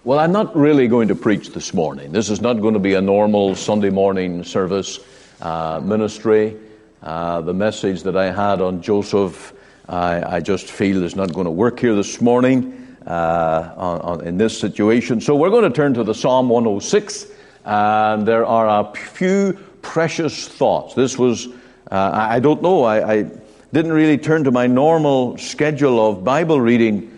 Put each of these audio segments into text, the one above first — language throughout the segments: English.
Well, I'm not really going to preach this morning. This is not going to be a normal Sunday morning service ministry. The message that I had on Joseph, I just feel is not going to work here this morning in this situation. So we're going to turn to the Psalm 106, and there are a few precious thoughts. This was, I don't know, I didn't really turn to my normal schedule of Bible reading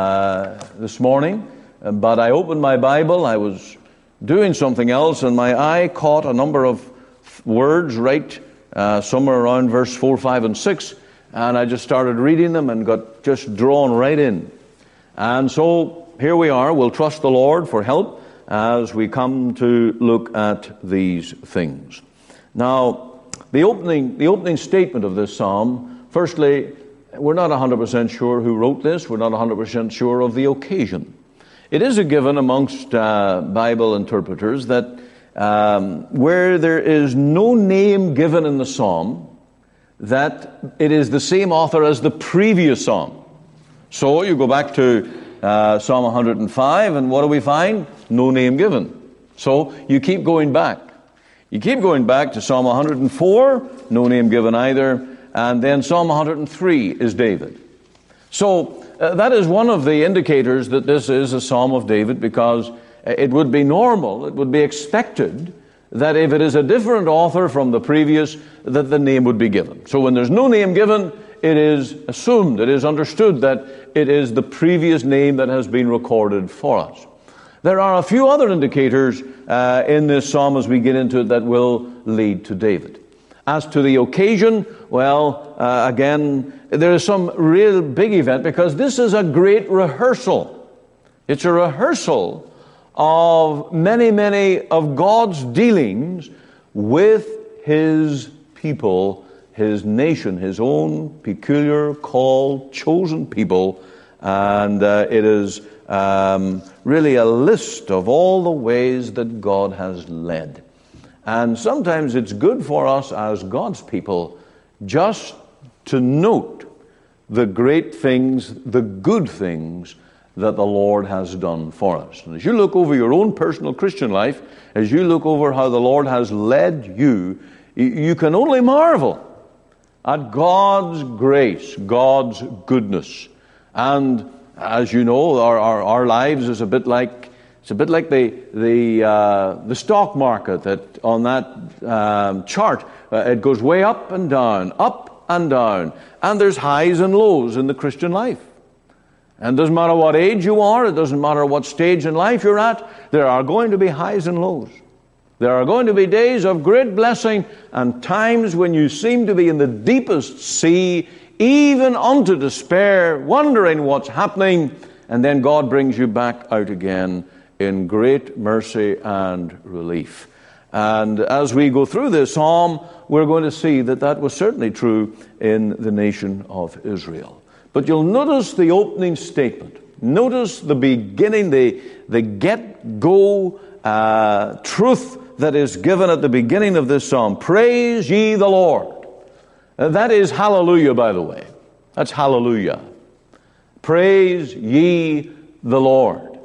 this morning. But I opened my Bible, I was doing something else, and my eye caught a number of words right somewhere around verse 4, 5, and 6, and I just started reading them and got just drawn right in. And so here we are. We'll trust the Lord for help as we come to look at these things. Now, the opening statement of this psalm, firstly, we're not 100% sure who wrote this. We're not 100% sure of the occasion. It is a given amongst Bible interpreters that where there is no name given in the psalm, that it is the same author as the previous psalm. So you go back to Psalm 105, and what do we find? No name given. So you keep going back. You keep going back to Psalm 104, no name given either, and then Psalm 103 is David. So that is one of the indicators that this is a Psalm of David, because it would be normal, it would be expected that if it is a different author from the previous, that the name would be given. So when there's no name given, it is assumed, it is understood that it is the previous name that has been recorded for us. There are a few other indicators in this psalm as we get into it that will lead to David. As to the occasion, well, again, there is some real big event, because this is a great rehearsal. It's a rehearsal of many of God's dealings with His people, His nation, His own peculiar, called, chosen people. And it is really a list of all the ways that God has led. And sometimes it's good for us as God's people just to note the great things, the good things that the Lord has done for us. And as you look over your own personal Christian life, as you look over how the Lord has led you, you can only marvel at God's grace, God's goodness. And as you know, our lives is a bit like the stock market, that on that chart, it goes way up and down, and there's highs and lows in the Christian life. And it doesn't matter what age you are, it doesn't matter what stage in life you're at, there are going to be highs and lows. There are going to be days of great blessing and times when you seem to be in the deepest sea, even unto despair, wondering what's happening, and then God brings you back out again in great mercy and relief. And as we go through this psalm, we're going to see that that was certainly true in the nation of Israel. But you'll notice the opening statement. Notice the beginning, the get-go truth that is given at the beginning of this psalm. Praise ye the Lord. That is hallelujah, by the way. That's hallelujah. Praise ye the Lord.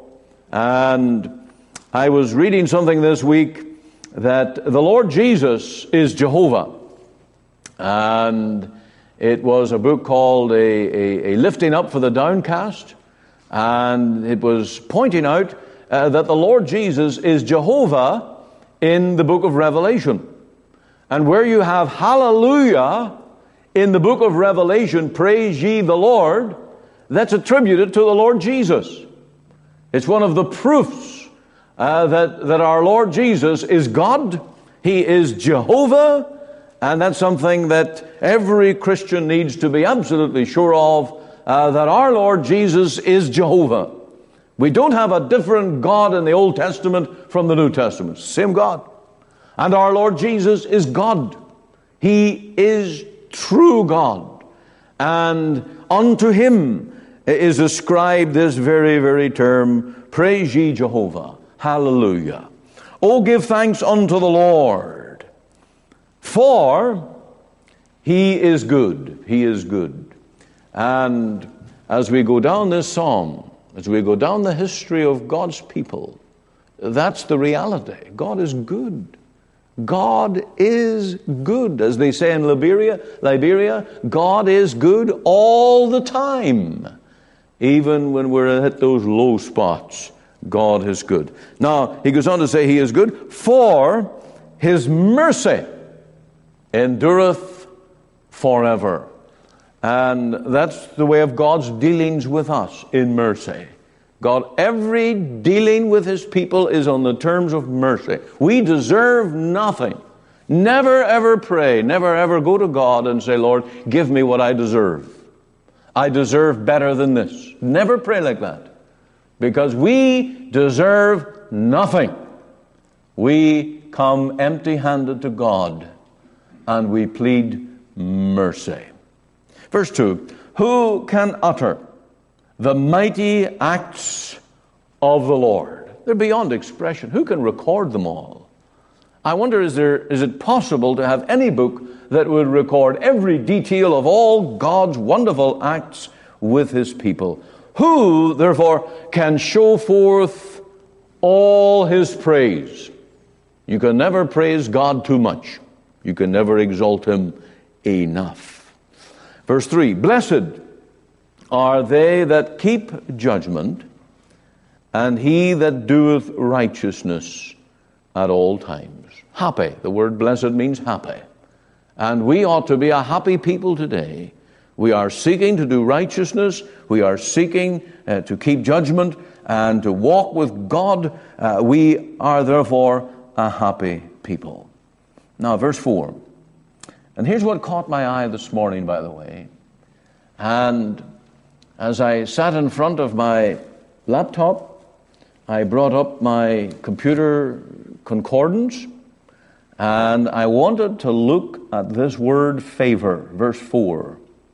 And I was reading something this week that the Lord Jesus is Jehovah. And it was a book called a Lifting Up for the Downcast. And it was pointing out that the Lord Jesus is Jehovah in the book of Revelation. And where you have hallelujah in the book of Revelation, praise ye the Lord, that's attributed to the Lord Jesus. It's one of the proofs that our Lord Jesus is God. He is Jehovah. And that's something that every Christian needs to be absolutely sure of, that our Lord Jesus is Jehovah. We don't have a different God in the Old Testament from the New Testament. Same God. And our Lord Jesus is God. He is true God. And unto Him is ascribed this very term, praise ye Jehovah. Hallelujah. Oh, give thanks unto the Lord, for He is good. He is good. And as we go down this psalm, As we go down the history of God's people, that's the reality. God is good. God is good. As they say in Liberia, God is good all the time. Even when we're at those low spots, God is good. Now, he goes on to say he is good, for his mercy endureth forever. And that's the way of God's dealings with us, in mercy. God, every dealing with his people is on the terms of mercy. We deserve nothing. Never ever pray, never ever go to God and say, Lord, give me what I deserve. I deserve better than this. Never pray like that. Because we deserve nothing. We come empty-handed to God and we plead mercy. Verse 2, who can utter the mighty acts of the Lord? They're beyond expression. Who can record them all? I wonder, is it possible to have any book that would record every detail of all God's wonderful acts with his people? Who, therefore, can show forth all his praise? You can never praise God too much. You can never exalt him enough. Verse 3, blessed are they that keep judgment, and he that doeth righteousness at all times. Happy. The word blessed means happy. And we ought to be a happy people today. We are seeking to do righteousness. We are seeking to keep judgment and to walk with God. We are therefore a happy people. Now, verse 4. And here's what caught my eye this morning, by the way. And as I sat in front of my laptop, I brought up my computer concordance, and I wanted to look at this word favor, verse 4.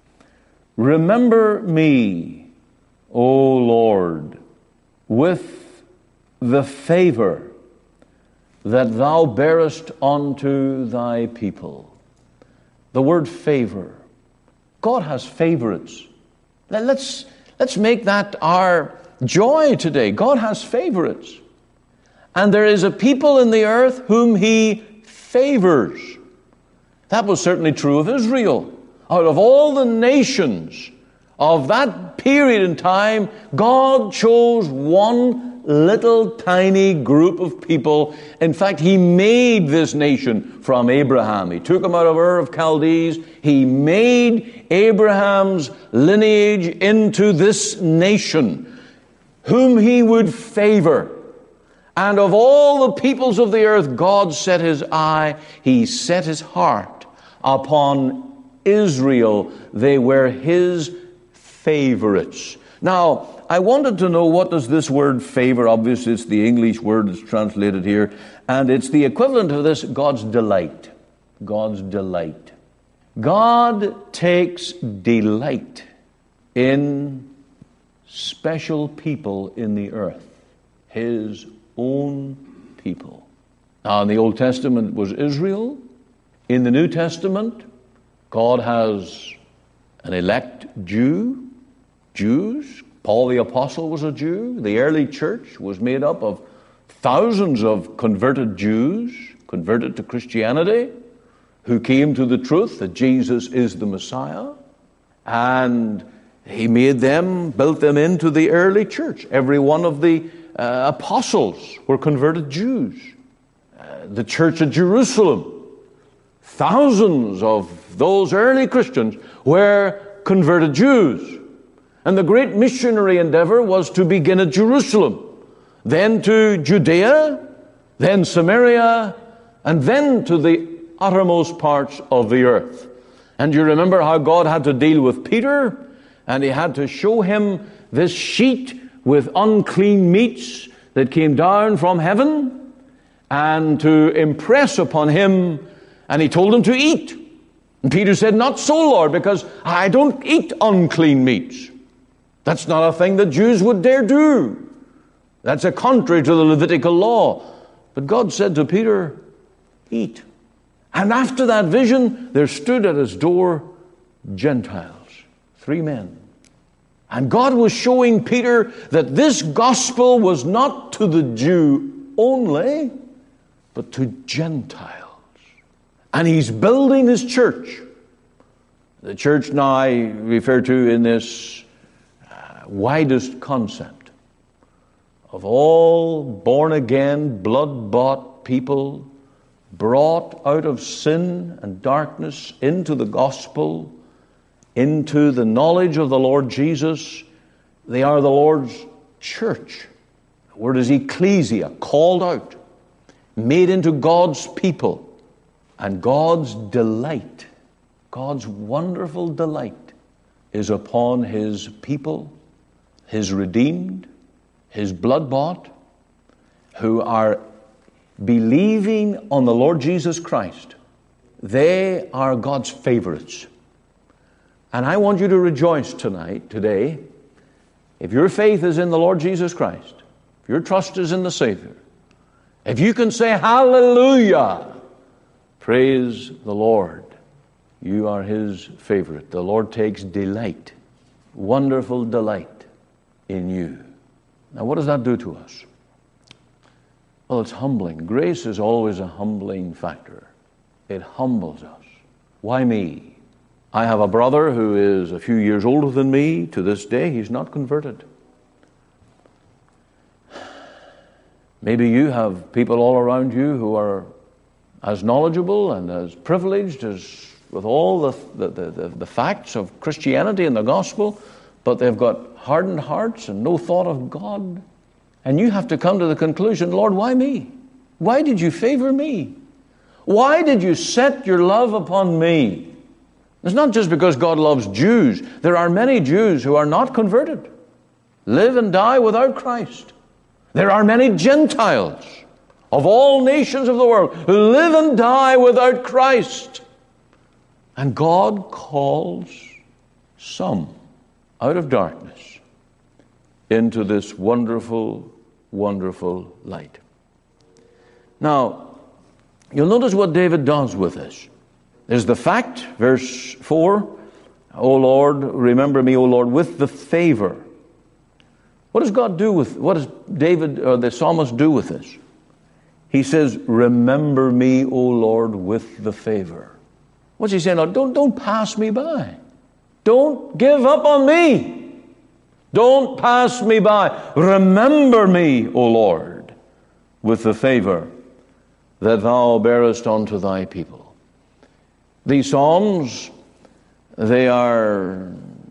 Remember me, O Lord, with the favor that thou bearest unto thy people. The word favor. God has favorites. Let's make that our joy today. God has favorites. And there is a people in the earth whom he favors. That was certainly true of Israel. Out of all the nations of that period in time, God chose one little tiny group of people. In fact, he made this nation from Abraham. He took him out of Ur of Chaldees. He made Abraham's lineage into this nation, whom he would favor. And of all the peoples of the earth, God set his eye, he set his heart upon Israel. They were his favorites. Now, I wanted to know, what does this word favor, obviously it's the English word that's translated here, and it's the equivalent of this, God's delight. God's delight. God takes delight in special people in the earth, his own people. Now, in the Old Testament was Israel. In the New Testament, God has an elect Jews. Paul the Apostle was a Jew. The early church was made up of thousands of converted Jews, converted to Christianity, who came to the truth that Jesus is the Messiah. And he made them, built them into the early church. Every one of the apostles were converted Jews. The church at Jerusalem, thousands of those early Christians were converted Jews. And the great missionary endeavor was to begin at Jerusalem, then to Judea, then Samaria, and then to the uttermost parts of the earth. And you remember how God had to deal with Peter, and he had to show him this sheet with unclean meats that came down from heaven, and to impress upon him, and he told him to eat. And Peter said, not so, Lord, because I don't eat unclean meats. That's not a thing that Jews would dare do. That's a contrary to the Levitical law. But God said to Peter, eat. And after that vision, there stood at his door Gentiles, 3 men. And God was showing Peter that this gospel was not to the Jew only, but to Gentiles. And he's building his church. The church now I refer to in this widest concept of all born-again, blood-bought people brought out of sin and darkness into the gospel, into the knowledge of the Lord Jesus. They are the Lord's church. The word is ecclesia, called out, made into God's people. And God's delight, God's wonderful delight is upon his people, his redeemed, his blood-bought, who are believing on the Lord Jesus Christ. They are God's favorites. And I want you to rejoice today, if your faith is in the Lord Jesus Christ, if your trust is in the Savior, if you can say hallelujah, praise the Lord, you are his favorite. The Lord takes delight, wonderful delight in you. Now, what does that do to us? Well, it's humbling. Grace is always a humbling factor. It humbles us. Why me? I have a brother who is a few years older than me. To this day, he's not converted. Maybe you have people all around you who are as knowledgeable and as privileged as with all the facts of Christianity and the gospel, but they've got hardened hearts and no thought of God. And you have to come to the conclusion, Lord, why me? Why did you favor me? Why did you set your love upon me? It's not just because God loves Jews. There are many Jews who are not converted, live and die without Christ. There are many Gentiles of all nations of the world who live and die without Christ. And God calls some out of darkness into this wonderful, wonderful light. Now, you'll notice what David does with this. There's the fact, verse 4, O Lord, remember me, O Lord, with the favor. What does God do with, what does David or the psalmist do with this? He says, remember me, O Lord, with the favor. What's he saying? No, don't pass me by. Don't give up on me. Don't pass me by. Remember me, O Lord, with the favor that thou bearest unto thy people. These psalms, they are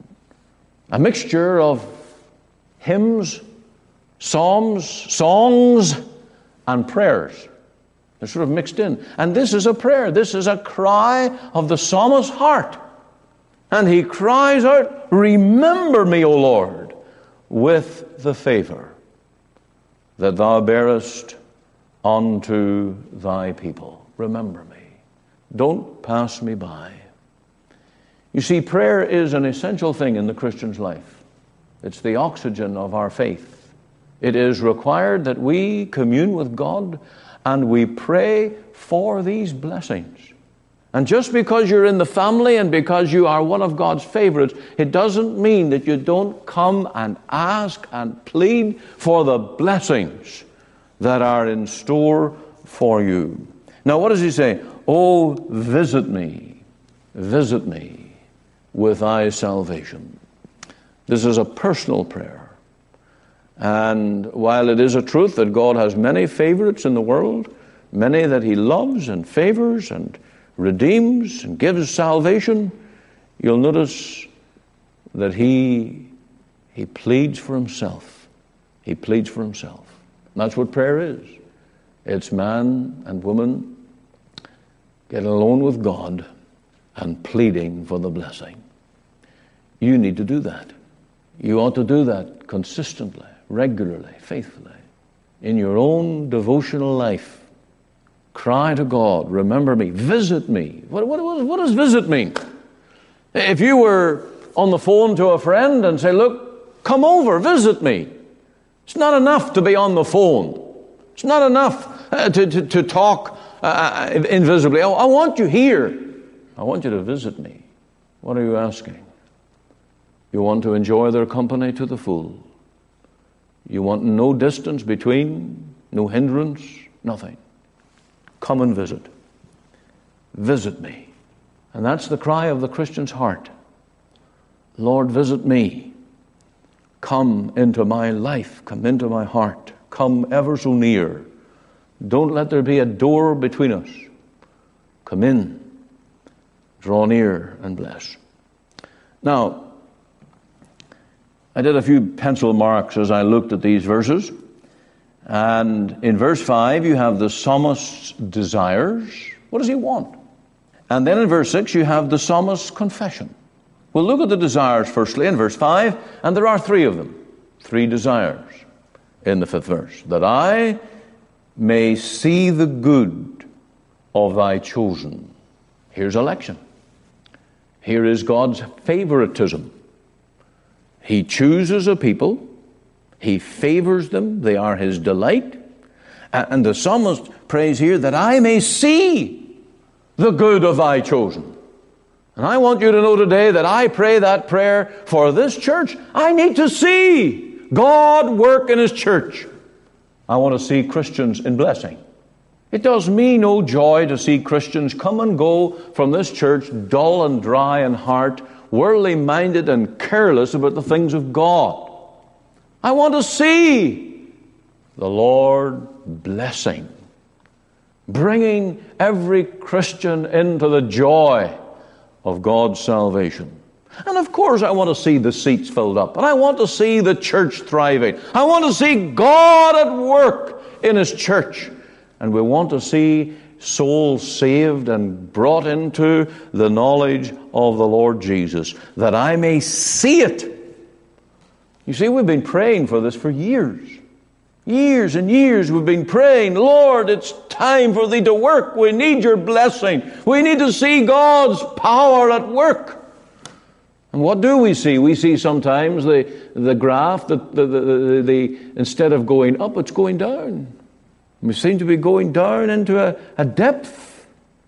a mixture of hymns, psalms, songs, and prayers. They're sort of mixed in. And this is a prayer. This is a cry of the psalmist's heart. And he cries out, remember me, O Lord, with the favor that thou bearest unto thy people. Remember me. Don't pass me by. You see, prayer is an essential thing in the Christian's life. It's the oxygen of our faith. It is required that we commune with God and we pray for these blessings. And just because you're in the family and because you are one of God's favorites, it doesn't mean that you don't come and ask and plead for the blessings that are in store for you. Now, what does he say? Oh, visit me with thy salvation. This is a personal prayer. And while it is a truth that God has many favorites in the world, many that he loves and favors and redeems and gives salvation, you'll notice that he pleads for himself. He pleads for himself. And that's what prayer is. It's man and woman getting alone with God and pleading for the blessing. You need to do that. You ought to do that consistently, regularly, faithfully. In your own devotional life, cry to God, remember me, visit me. What does visit mean? If you were on the phone to a friend and say, look, come over, visit me. It's not enough to be on the phone. It's not enough to talk invisibly. I want you here. I want you to visit me. What are you asking? You want to enjoy their company to the full. You want no distance between, no hindrance, nothing. Come and visit. Visit me. And that's the cry of the Christian's heart. Lord, visit me. Come into my life. Come into my heart. Come ever so near. Don't let there be a door between us. Come in. Draw near and bless. Now, I did a few pencil marks as I looked at these verses. And in verse 5, you have the psalmist's desires. What does he want? And then in verse 6, you have the psalmist's confession. We'll look at the desires firstly in verse 5, and there are three of them. Three desires in the 5th verse. That I may see the good of thy chosen. Here's election. Here is God's favoritism. He chooses a people. He favors them. They are his delight. And the psalmist prays here that I may see the good of thy chosen. And I want you to know today that I pray that prayer for this church. I need to see God work in his church. I want to see Christians in blessing. It does me no joy to see Christians come and go from this church dull and dry in heart, worldly minded and careless about the things of God. I want to see the Lord blessing, bringing every Christian into the joy of God's salvation. And of course I want to see the seats filled up, and I want to see the church thriving. I want to see God at work in his church. And we want to see souls saved and brought into the knowledge of the Lord Jesus, that I may see it. You see, we've been praying for this for years. Years and years we've been praying, Lord, it's time for thee to work. We need your blessing. We need to see God's power at work. And what do we see? We see sometimes the graph, instead of going up, it's going down. We seem to be going down into a depth.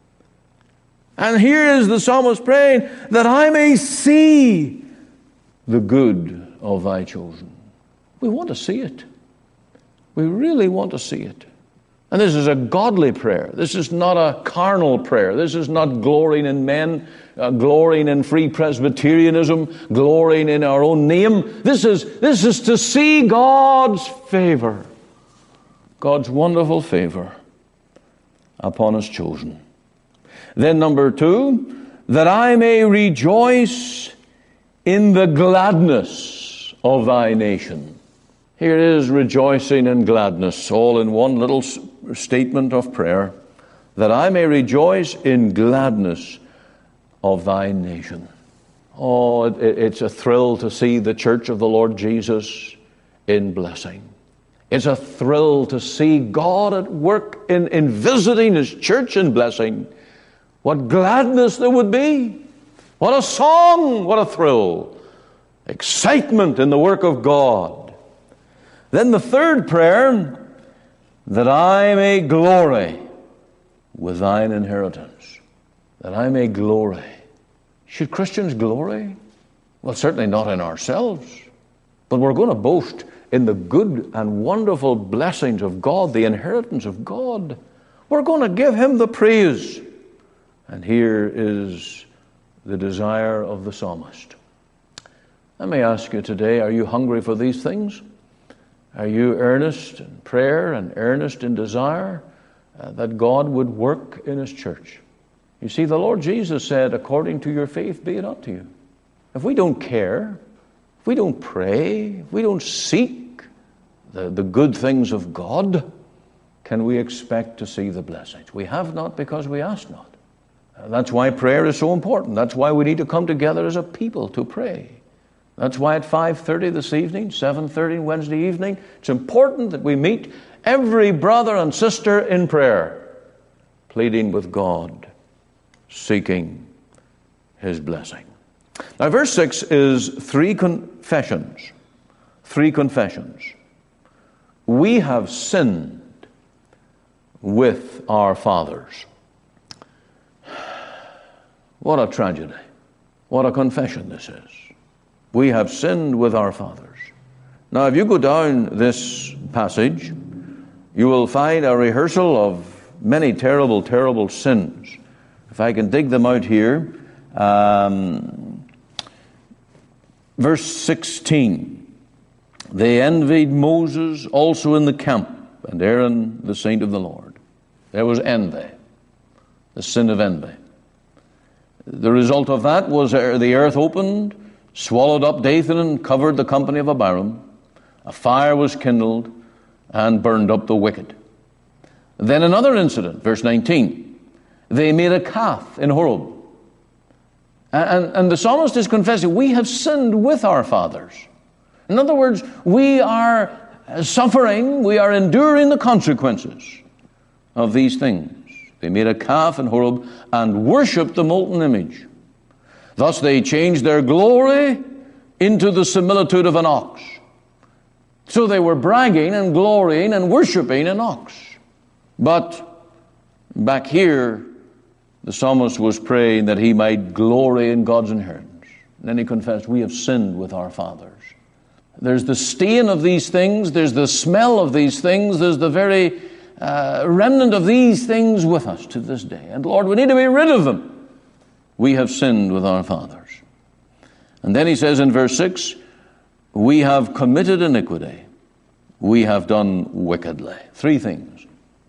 And here is the psalmist praying, that I may see the good of thy chosen. We want to see it. We really want to see it. And this is a godly prayer. This is not a carnal prayer. This is not glorying in men, glorying in free Presbyterianism, glorying in our own name. This is to see God's favor, God's wonderful favor upon his chosen. Then number 2, that I may rejoice in the gladness of thy nation. Here is rejoicing and gladness, all in one little statement of prayer. That I may rejoice in gladness of thy nation. Oh, it's a thrill to see the church of the Lord Jesus in blessing. It's a thrill to see God at work in visiting his church in blessing. What gladness there would be. What a song, what a thrill. Excitement in the work of God. Then the third prayer, that I may glory with thine inheritance. That I may glory. Should Christians glory? Well, certainly not in ourselves. But we're going to boast in the good and wonderful blessings of God, the inheritance of God. We're going to give him the praise. And here is the desire of the psalmist. Let me ask you today, are you hungry for these things? Are you earnest in prayer and earnest in desire that God would work in his church? You see, the Lord Jesus said, according to your faith be it unto you. If we don't care, if we don't pray, if we don't seek the good things of God, can we expect to see the blessings? We have not because we ask not. That's why prayer is so important. That's why we need to come together as a people to pray. That's why at 5:30 this evening, 7:30 Wednesday evening, it's important that we meet every brother and sister in prayer, pleading with God, seeking his blessing. Now verse 6 is 3 confessions. 3 confessions. We have sinned with our fathers. What a tragedy. What a confession this is. We have sinned with our fathers. Now, if you go down this passage, you will find a rehearsal of many terrible, terrible sins. If I can dig them out here, verse 16. They envied Moses also in the camp, and Aaron the saint of the Lord. There was envy, the sin of envy. The result of that was the earth opened, swallowed up Dathan, and covered the company of Abiram. A fire was kindled and burned up the wicked. Then another incident, verse 19. They made a calf in Horeb. And the psalmist is confessing, we have sinned with our fathers. In other words, we are suffering, we are enduring the consequences of these things. They made a calf in Horeb and worshipped the molten image. Thus they changed their glory into the similitude of an ox. So they were bragging and glorying and worshiping an ox. But back here, the psalmist was praying that he might glory in God's inheritance. And then he confessed, we have sinned with our fathers. There's the stain of these things, there's the smell of these things, there's the very remnant of these things with us to this day. And Lord, we need to be rid of them. We have sinned with our fathers. And then he says in verse 6, we have committed iniquity. We have done wickedly. Three things.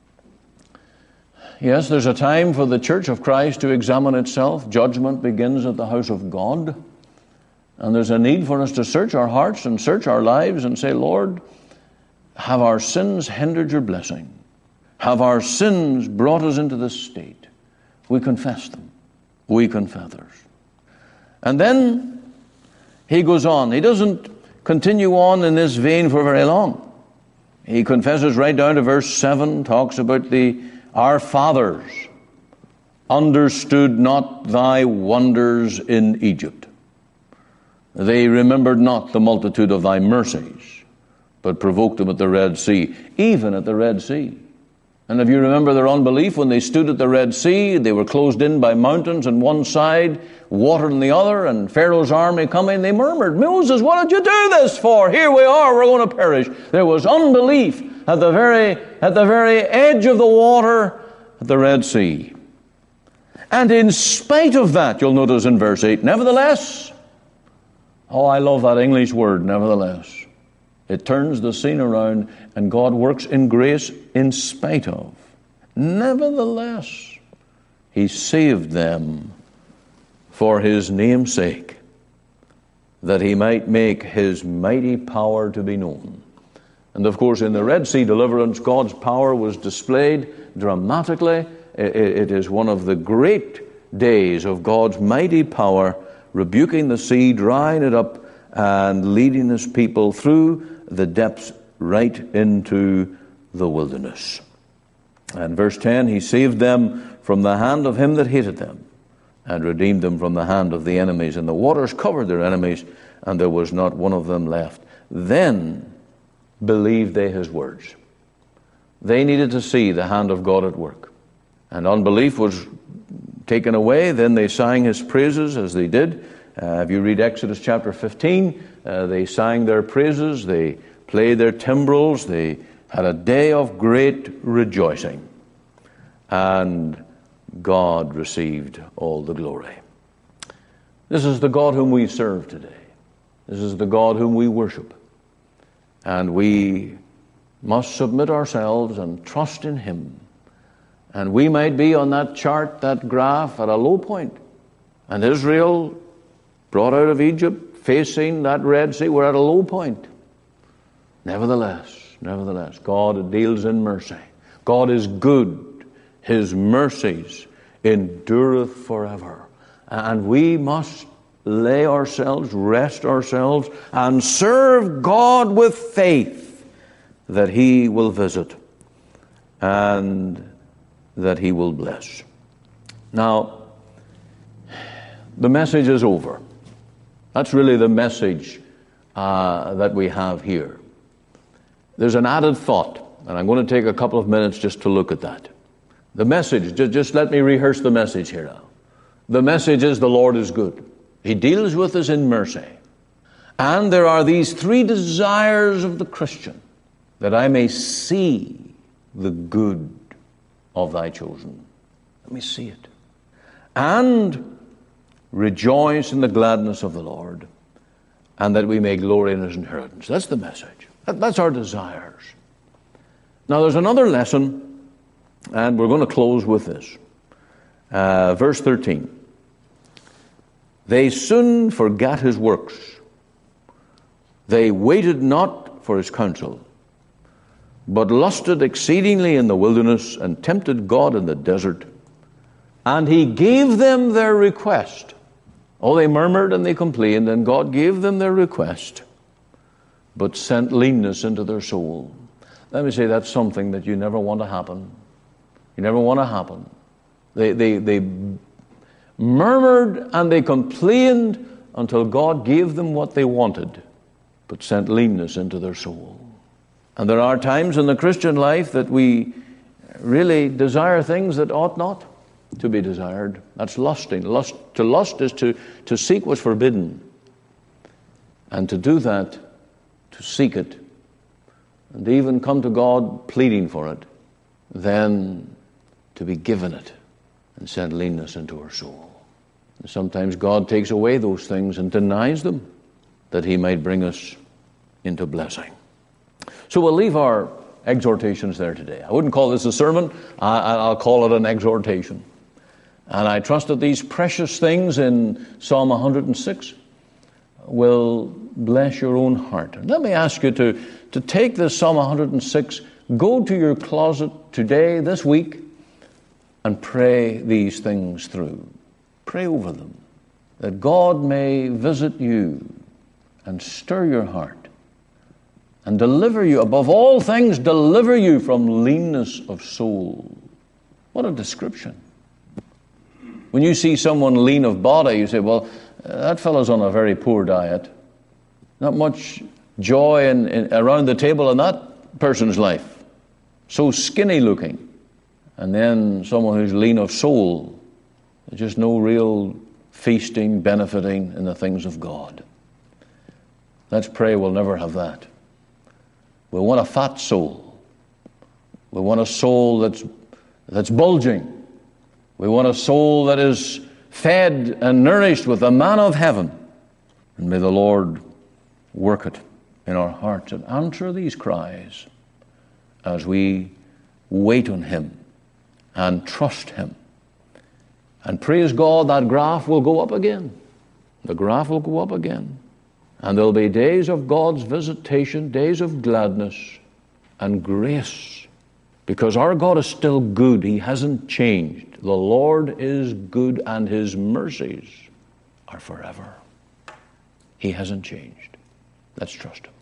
Yes, there's a time for the Church of Christ to examine itself. Judgment begins at the house of God. And there's a need for us to search our hearts and search our lives and say, Lord, have our sins hindered your blessing? Have our sins brought us into this state? We confess them. We confess others. And then he goes on. He doesn't continue on in this vein for very long. He confesses right down to verse 7, talks about our fathers understood not thy wonders in Egypt. They remembered not the multitude of thy mercies, but provoked them at the Red Sea, even at the Red Sea. And if you remember their unbelief, when they stood at the Red Sea, they were closed in by mountains on one side, water on the other, and Pharaoh's army coming, they murmured, Moses, what did you do this for? Here we are, we're going to perish. There was unbelief at the very edge of the water at the Red Sea. And in spite of that, you'll notice in verse 8, nevertheless, oh, I love that English word, nevertheless. It turns the scene around, and God works in grace in spite of. Nevertheless, he saved them for his name's sake, that he might make his mighty power to be known. And of course, in the Red Sea deliverance, God's power was displayed dramatically. It is one of the great days of God's mighty power, rebuking the sea, drying it up, and leading his people through the depths right into the wilderness. And verse 10, he saved them from the hand of him that hated them, and redeemed them from the hand of the enemies. And the waters covered their enemies, and there was not one of them left. Then believed they his words. They needed to see the hand of God at work. And unbelief was taken away. Then they sang his praises as they did. If you read Exodus chapter 15, they sang their praises, they played their timbrels, they had a day of great rejoicing. And God received all the glory. This is the God whom we serve today. This is the God whom we worship. And we must submit ourselves and trust in him. And we might be on that chart, that graph, at a low point. And Israel, brought out of Egypt, facing that Red Sea, we're at a low point. Nevertheless, God deals in mercy. God is good. His mercies endureth forever. And we must lay ourselves, rest ourselves, and serve God with faith that he will visit and that he will bless. Now, the message is over. That's really the message that we have here. There's an added thought, and I'm going to take a couple of minutes just to look at that. The message, just let me rehearse the message here now. The message is the Lord is good. He deals with us in mercy. And there are these three desires of the Christian, that I may see the good of thy chosen. Let me see it. And rejoice in the gladness of the Lord, and that we may glory in his inheritance. That's the message. That's our desires. Now there's another lesson, and we're going to close with this. Verse 13. They soon forgat his works. They waited not for his counsel, but lusted exceedingly in the wilderness, and tempted God in the desert. And he gave them their request. Oh, they murmured and they complained, and God gave them their request, but sent leanness into their soul. Let me say, that's something that you never want to happen. You never want to happen. They murmured and they complained until God gave them what they wanted, but sent leanness into their soul. And there are times in the Christian life that we really desire things that ought not to be desired. That's lusting. To lust is to seek what's forbidden. And to do that, to seek it, and even come to God pleading for it, then to be given it and send leanness into our soul. And sometimes God takes away those things and denies them, that he might bring us into blessing. So we'll leave our exhortations there today. I wouldn't call this a sermon. I'll call it an exhortation. And I trust that these precious things in Psalm 106 will bless your own heart. And let me ask you to take this Psalm 106, go to your closet today, this week, and pray these things through. Pray over them, that God may visit you and stir your heart and deliver you, above all things, deliver you from leanness of soul. What a description. When you see someone lean of body, you say, well, that fellow's on a very poor diet. Not much joy around the table in that person's life. So skinny looking. And then someone who's lean of soul. There's just no real feasting, benefiting in the things of God. Let's pray we'll never have that. We want a fat soul. We want a soul that's bulging. We want a soul that is fed and nourished with the manna of heaven. And may the Lord work it in our hearts and answer these cries as we wait on him and trust him. And praise God, that graph will go up again. The graph will go up again. And there'll be days of God's visitation, days of gladness and grace. Because our God is still good. He hasn't changed. The Lord is good, and his mercies are forever. He hasn't changed. Let's trust him.